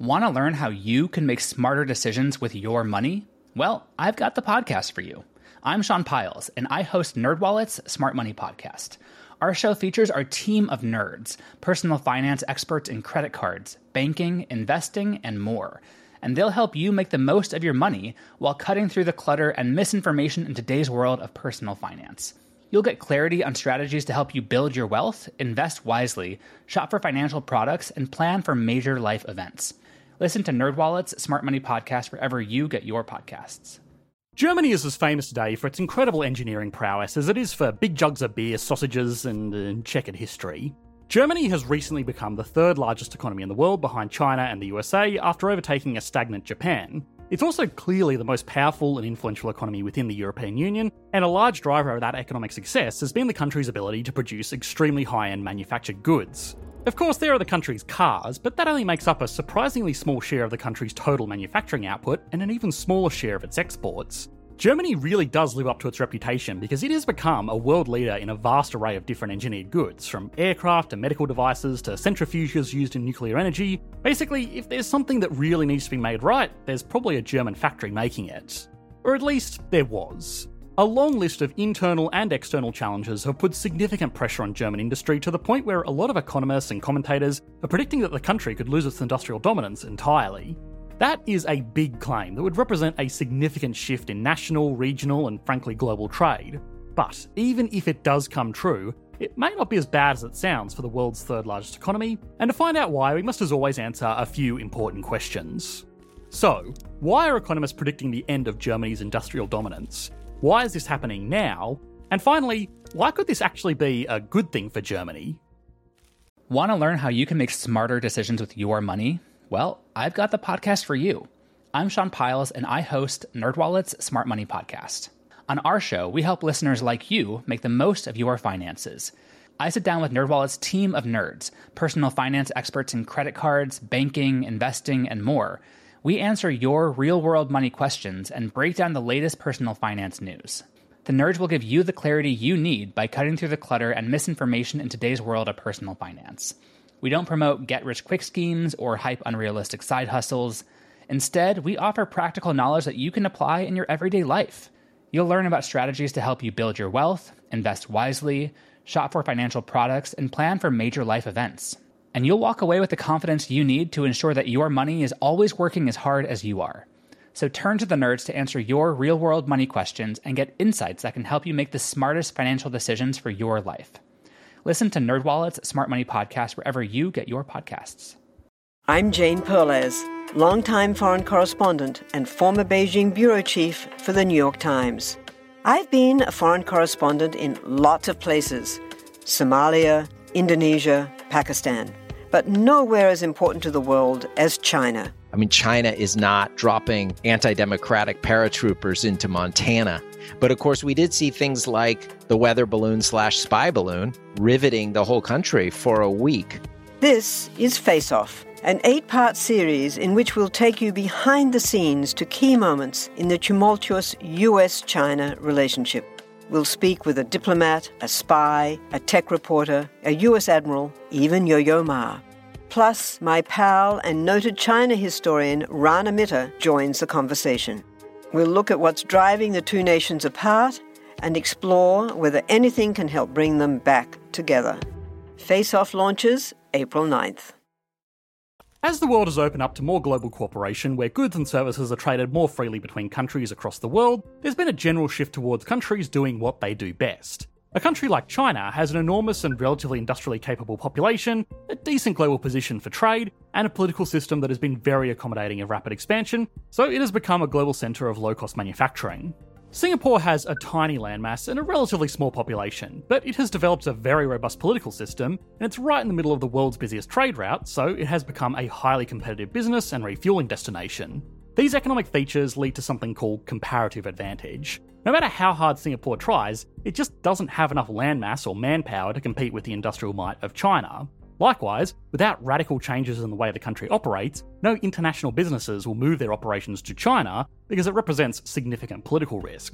Want to learn how you can make smarter decisions with your money? Well, I've got the podcast for you. I'm Sean Piles, and I host NerdWallet's Smart Money Podcast. Our show features our team of nerds, personal finance experts in credit cards, banking, investing, and more. And they'll help you make the most of your money while cutting through the clutter and misinformation in today's world of personal finance. You'll get clarity on strategies to help you build your wealth, invest wisely, shop for financial products, and plan for major life events. Listen to NerdWallet's Smart Money Podcast wherever you get your podcasts. Germany is as famous today for its incredible engineering prowess as it is for big jugs of beer, sausages, and checkered history. Germany has recently become the third largest economy in the world behind China and the USA after overtaking a stagnant Japan. It's also clearly the most powerful and influential economy within the European Union, and a large driver of that economic success has been the country's ability to produce extremely high-end manufactured goods. Of course, there are the country's cars, but that only makes up a surprisingly small share of the country's total manufacturing output and an even smaller share of its exports. Germany really does live up to its reputation because it has become a world leader in a vast array of different engineered goods, from aircraft to medical devices to centrifuges used in nuclear energy. Basically, if there's something that really needs to be made right, there's probably a German factory making it. Or at least, there was. A long list of internal and external challenges have put significant pressure on German industry to the point where a lot of economists and commentators are predicting that the country could lose its industrial dominance entirely. That is a big claim that would represent a significant shift in national, regional, and frankly global trade. But even if it does come true, it may not be as bad as it sounds for the world's third largest economy, and to find out why, we must as always answer a few important questions. So, why are economists predicting the end of Germany's industrial dominance? Why is this happening now? And finally, why could this actually be a good thing for Germany? Want to learn how you can make smarter decisions with your money? Well, I've got the podcast for you. I'm Sean Piles, and I host NerdWallet's Smart Money Podcast. On our show, we help listeners like you make the most of your finances. I sit down with NerdWallet's team of nerds, personal finance experts in credit cards, banking, investing, and more. We answer your real-world money questions and break down the latest personal finance news. The nerds will give you the clarity you need by cutting through the clutter and misinformation in today's world of personal finance. We don't promote get-rich-quick schemes or hype unrealistic side hustles. Instead, we offer practical knowledge that you can apply in your everyday life. You'll learn about strategies to help you build your wealth, invest wisely, shop for financial products, and plan for major life events. And you'll walk away with the confidence you need to ensure that your money is always working as hard as you are. So turn to the nerds to answer your real-world money questions and get insights that can help you make the smartest financial decisions for your life. Listen to NerdWallet's Smart Money Podcast wherever you get your podcasts. I'm Jane Perlez, longtime foreign correspondent and former Beijing bureau chief for the New York Times. I've been a foreign correspondent in lots of places: Somalia, Indonesia, Pakistan. But nowhere as important to the world as China. I mean, China is not dropping anti-democratic paratroopers into Montana. But of course, we did see things like the weather balloon/spy balloon riveting the whole country for a week. This is Face Off, an 8-part series in which we'll take you behind the scenes to key moments in the tumultuous US-China relationship. We'll speak with a diplomat, a spy, a tech reporter, a US admiral, even Yo-Yo Ma. Plus, my pal and noted China historian Rana Mitter joins the conversation. We'll look at what's driving the two nations apart and explore whether anything can help bring them back together. Face Off launches April 9th. As the world has opened up to more global cooperation, where goods and services are traded more freely between countries across the world, there's been a general shift towards countries doing what they do best. A country like China has an enormous and relatively industrially capable population, a decent global position for trade, and a political system that has been very accommodating of rapid expansion, so it has become a global centre of low-cost manufacturing. Singapore has a tiny landmass and a relatively small population, but it has developed a very robust political system, and it's right in the middle of the world's busiest trade route, so it has become a highly competitive business and refueling destination. These economic features lead to something called comparative advantage. No matter how hard Singapore tries, it just doesn't have enough landmass or manpower to compete with the industrial might of China. Likewise, without radical changes in the way the country operates, no international businesses will move their operations to China because it represents significant political risk.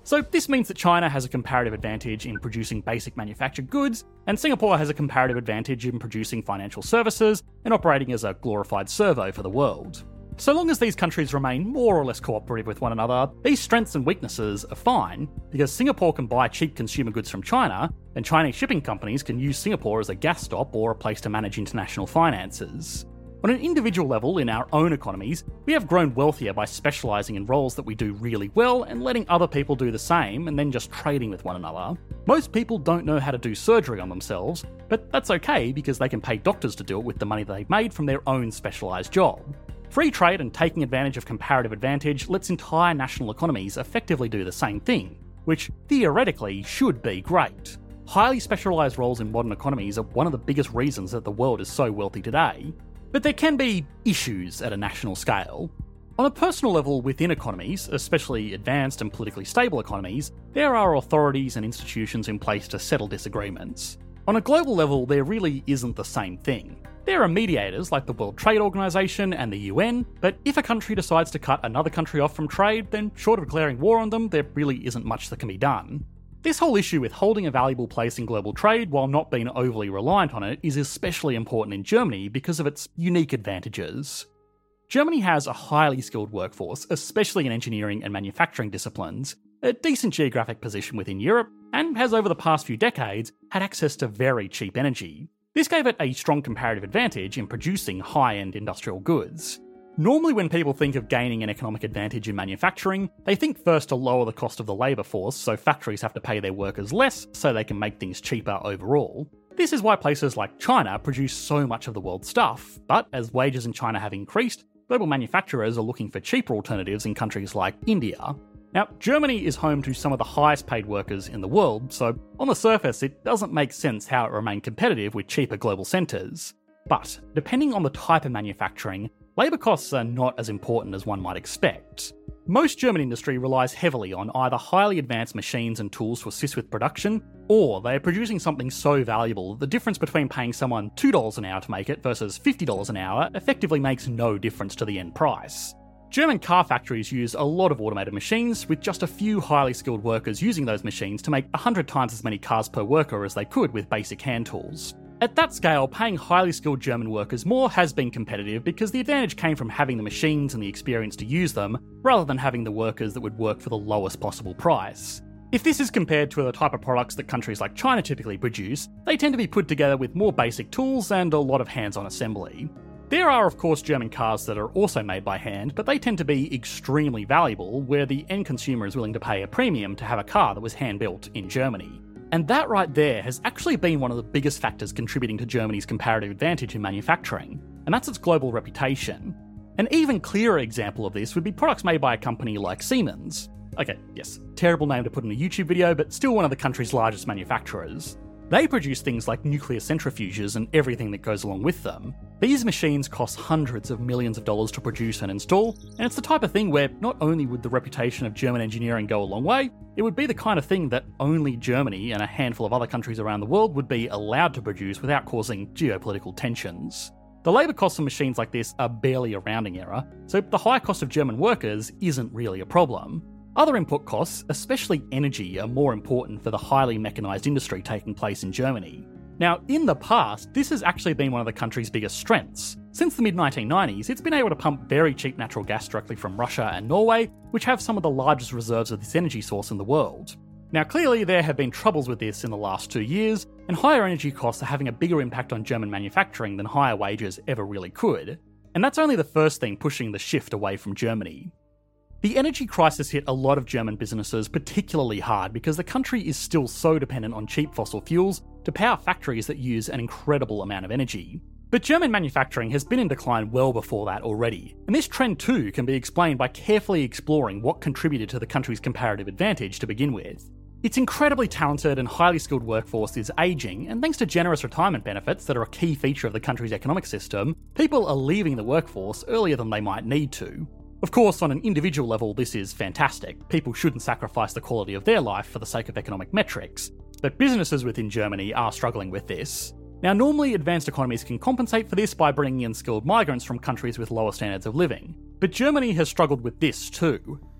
So this means that China has a comparative advantage in producing basic manufactured goods, and Singapore has a comparative advantage in producing financial services and operating as a glorified servo for the world. So long as these countries remain more or less cooperative with one another, these strengths and weaknesses are fine, because Singapore can buy cheap consumer goods from China, and Chinese shipping companies can use Singapore as a gas stop or a place to manage international finances. On an individual level in our own economies, we have grown wealthier by specialising in roles that we do really well and letting other people do the same and then just trading with one another. Most people don't know how to do surgery on themselves, but that's okay because they can pay doctors to do it with the money they've made from their own specialised job. Free trade and taking advantage of comparative advantage lets entire national economies effectively do the same thing, which theoretically should be great. Highly specialised roles in modern economies are one of the biggest reasons that the world is so wealthy today. But there can be issues at a national scale. On a personal level within economies, especially advanced and politically stable economies, there are authorities and institutions in place to settle disagreements. On a global level, there really isn't the same thing. There are mediators like the World Trade Organization and the UN, but if a country decides to cut another country off from trade, then short of declaring war on them, there really isn't much that can be done. This whole issue with holding a valuable place in global trade while not being overly reliant on it is especially important in Germany because of its unique advantages. Germany has a highly skilled workforce, especially in engineering and manufacturing disciplines, a decent geographic position within Europe, and has over the past few decades had access to very cheap energy. This gave it a strong comparative advantage in producing high-end industrial goods. Normally when people think of gaining an economic advantage in manufacturing, they think first to lower the cost of the labour force so factories have to pay their workers less so they can make things cheaper overall. This is why places like China produce so much of the world's stuff, but as wages in China have increased, global manufacturers are looking for cheaper alternatives in countries like India. Now, Germany is home to some of the highest paid workers in the world, so on the surface it doesn't make sense how it remained competitive with cheaper global centres. But, depending on the type of manufacturing, labour costs are not as important as one might expect. Most German industry relies heavily on either highly advanced machines and tools to assist with production, or they are producing something so valuable that the difference between paying someone $2 an hour to make it versus $50 an hour effectively makes no difference to the end price. German car factories use a lot of automated machines, with just a few highly skilled workers using those machines to make 100 times as many cars per worker as they could with basic hand tools. At that scale, paying highly skilled German workers more has been competitive because the advantage came from having the machines and the experience to use them, rather than having the workers that would work for the lowest possible price. If this is compared to the type of products that countries like China typically produce, they tend to be put together with more basic tools and a lot of hands-on assembly. There are of course German cars that are also made by hand, but they tend to be extremely valuable, where the end consumer is willing to pay a premium to have a car that was hand-built in Germany. And that right there has actually been one of the biggest factors contributing to Germany's comparative advantage in manufacturing, and that's its global reputation. An even clearer example of this would be products made by a company like Siemens. Okay, yes, terrible name to put in a YouTube video, but still one of the country's largest manufacturers. They produce things like nuclear centrifuges and everything that goes along with them. These machines cost hundreds of millions of dollars to produce and install, and it's the type of thing where not only would the reputation of German engineering go a long way, it would be the kind of thing that only Germany and a handful of other countries around the world would be allowed to produce without causing geopolitical tensions. The labour costs of machines like this are barely a rounding error, so the high cost of German workers isn't really a problem. Other input costs, especially energy, are more important for the highly mechanised industry taking place in Germany. Now, in the past, this has actually been one of the country's biggest strengths. Since the mid-1990s, it's been able to pump very cheap natural gas directly from Russia and Norway, which have some of the largest reserves of this energy source in the world. Now, clearly there have been troubles with this in the last 2 years, and higher energy costs are having a bigger impact on German manufacturing than higher wages ever really could. And that's only the first thing pushing the shift away from Germany. The energy crisis hit a lot of German businesses particularly hard because the country is still so dependent on cheap fossil fuels to power factories that use an incredible amount of energy. But German manufacturing has been in decline well before that already, and this trend too can be explained by carefully exploring what contributed to the country's comparative advantage to begin with. Its incredibly talented and highly skilled workforce is ageing, and thanks to generous retirement benefits that are a key feature of the country's economic system, people are leaving the workforce earlier than they might need to. Of course, on an individual level, this is fantastic. People shouldn't sacrifice the quality of their life for the sake of economic metrics. But businesses within Germany are struggling with this. Now, normally advanced economies can compensate for this by bringing in skilled migrants from countries with lower standards of living. But Germany has struggled with this too.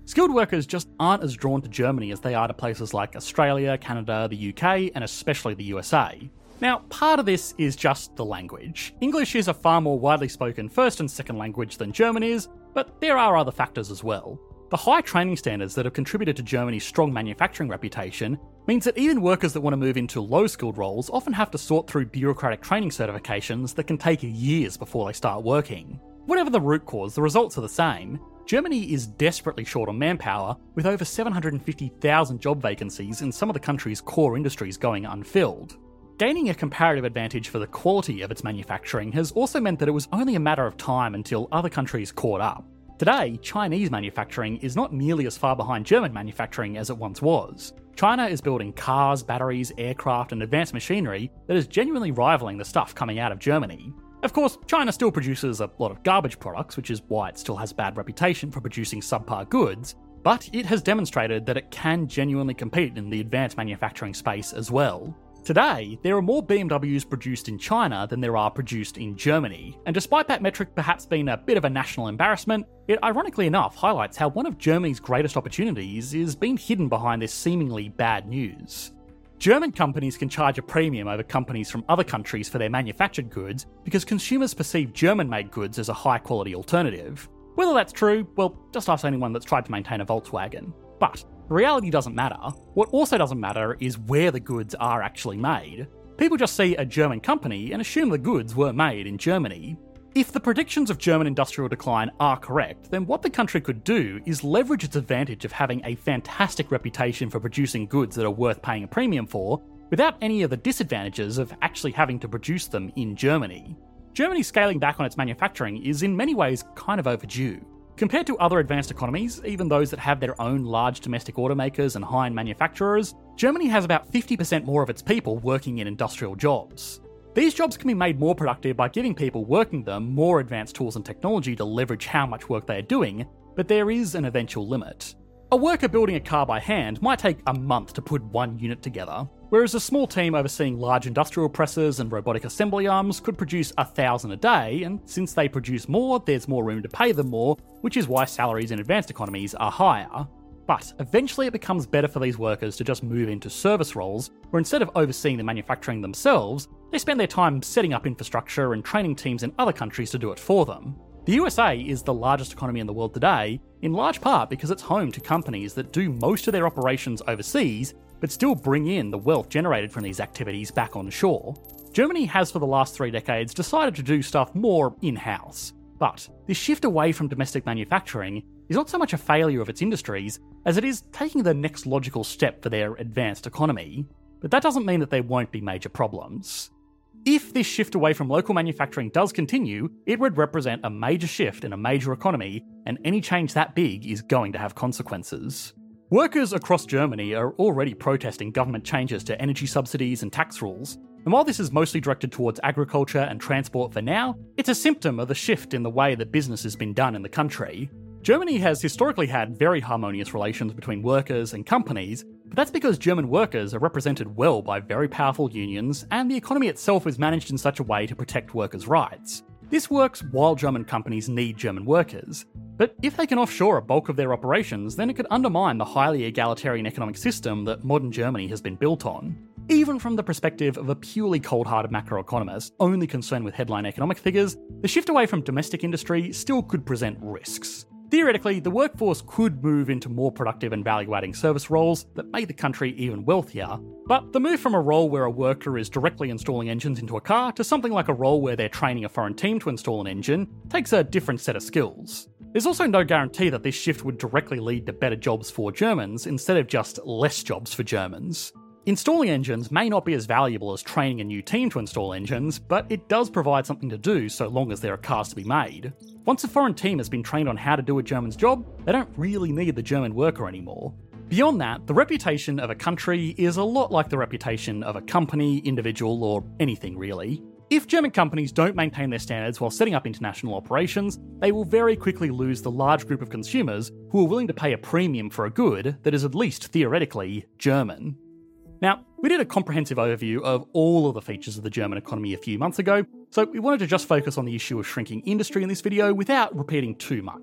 Skilled workers just aren't as drawn to Germany as they are to places like Australia, Canada, the UK, and especially the USA. Now, part of this is just the language. English is a far more widely spoken first and second language than German is, but there are other factors as well. The high training standards that have contributed to Germany's strong manufacturing reputation means that even workers that want to move into low-skilled roles often have to sort through bureaucratic training certifications that can take years before they start working. Whatever the root cause, the results are the same. Germany is desperately short on manpower, with over 750,000 job vacancies in some of the country's core industries going unfilled. Gaining a comparative advantage for the quality of its manufacturing has also meant that it was only a matter of time until other countries caught up. Today, Chinese manufacturing is not nearly as far behind German manufacturing as it once was. China is building cars, batteries, aircraft, and advanced machinery that is genuinely rivaling the stuff coming out of Germany. Of course, China still produces a lot of garbage products, which is why it still has a bad reputation for producing subpar goods, but it has demonstrated that it can genuinely compete in the advanced manufacturing space as well. Today, there are more BMWs produced in China than there are produced in Germany, and despite that metric perhaps being a bit of a national embarrassment, it ironically enough highlights how one of Germany's greatest opportunities is being hidden behind this seemingly bad news. German companies can charge a premium over companies from other countries for their manufactured goods because consumers perceive German-made goods as a high-quality alternative. Whether that's true, well, just ask anyone that's tried to maintain a Volkswagen. But the reality doesn't matter. What also doesn't matter is where the goods are actually made. People just see a German company and assume the goods were made in Germany. If the predictions of German industrial decline are correct, then what the country could do is leverage its advantage of having a fantastic reputation for producing goods that are worth paying a premium for, without any of the disadvantages of actually having to produce them in Germany. Germany scaling back on its manufacturing is in many ways kind of overdue. Compared to other advanced economies, even those that have their own large domestic automakers and high-end manufacturers, Germany has about 50% more of its people working in industrial jobs. These jobs can be made more productive by giving people working them more advanced tools and technology to leverage how much work they are doing, but there is an eventual limit. A worker building a car by hand might take a month to put one unit together, whereas a small team overseeing large industrial presses and robotic assembly arms could produce 1,000 a day, and since they produce more, there's more room to pay them more, which is why salaries in advanced economies are higher. But eventually it becomes better for these workers to just move into service roles, where instead of overseeing the manufacturing themselves, they spend their time setting up infrastructure and training teams in other countries to do it for them. The USA is the largest economy in the world today, in large part because it's home to companies that do most of their operations overseas, but still bring in the wealth generated from these activities back on shore. Germany has for the last 3 decades decided to do stuff more in-house. But this shift away from domestic manufacturing is not so much a failure of its industries as it is taking the next logical step for their advanced economy. But that doesn't mean that there won't be major problems. If this shift away from local manufacturing does continue, it would represent a major shift in a major economy, and any change that big is going to have consequences. Workers across Germany are already protesting government changes to energy subsidies and tax rules, and while this is mostly directed towards agriculture and transport for now, it's a symptom of the shift in the way that business has been done in the country. Germany has historically had very harmonious relations between workers and companies, but that's because German workers are represented well by very powerful unions, and the economy itself is managed in such a way to protect workers' rights. This works while German companies need German workers, but if they can offshore a bulk of their operations, then it could undermine the highly egalitarian economic system that modern Germany has been built on. Even from the perspective of a purely cold-hearted macroeconomist, only concerned with headline economic figures, the shift away from domestic industry still could present risks. Theoretically, the workforce could move into more productive and value-adding service roles that make the country even wealthier, but the move from a role where a worker is directly installing engines into a car to something like a role where they're training a foreign team to install an engine takes a different set of skills. There's also no guarantee that this shift would directly lead to better jobs for Germans instead of just less jobs for Germans. Installing engines may not be as valuable as training a new team to install engines, but it does provide something to do so long as there are cars to be made. Once a foreign team has been trained on how to do a German's job, they don't really need the German worker anymore. Beyond that, the reputation of a country is a lot like the reputation of a company, individual, or anything really. If German companies don't maintain their standards while setting up international operations, they will very quickly lose the large group of consumers who are willing to pay a premium for a good that is at least theoretically German. Now, we did a comprehensive overview of all of the features of the German economy a few months ago, so we wanted to just focus on the issue of shrinking industry in this video without repeating too much.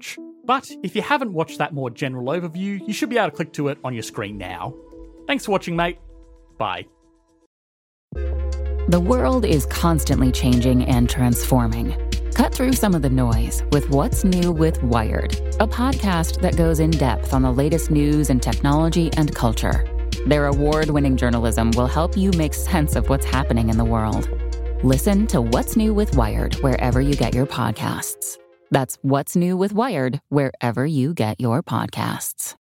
But if you haven't watched that more general overview, you should be able to click to it on your screen now. Thanks for watching, mate. Bye. The world is constantly changing and transforming. Cut through some of the noise with What's New with Wired, a podcast that goes in depth on the latest news and technology and culture. Their award-winning journalism will help you make sense of what's happening in the world. Listen to What's New with Wired wherever you get your podcasts. That's What's New with Wired wherever you get your podcasts.